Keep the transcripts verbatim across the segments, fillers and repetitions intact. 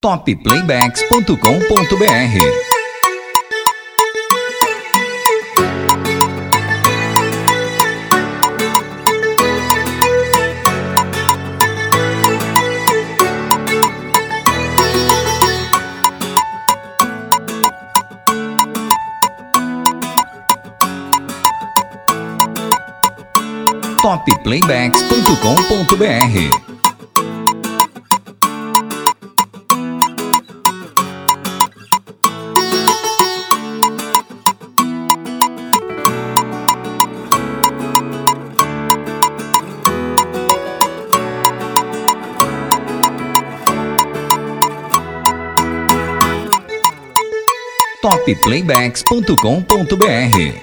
top playbacks ponto com ponto br. top playbacks ponto com ponto br. top playbacks ponto com ponto br.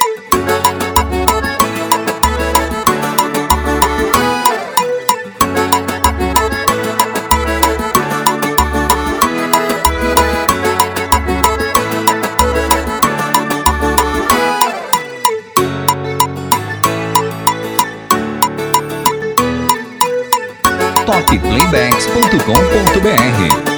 top playbacks ponto com ponto br.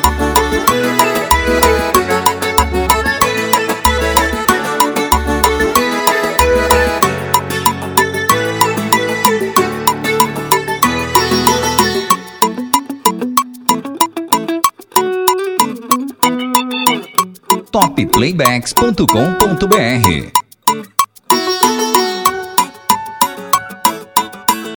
top playbacks ponto com ponto br.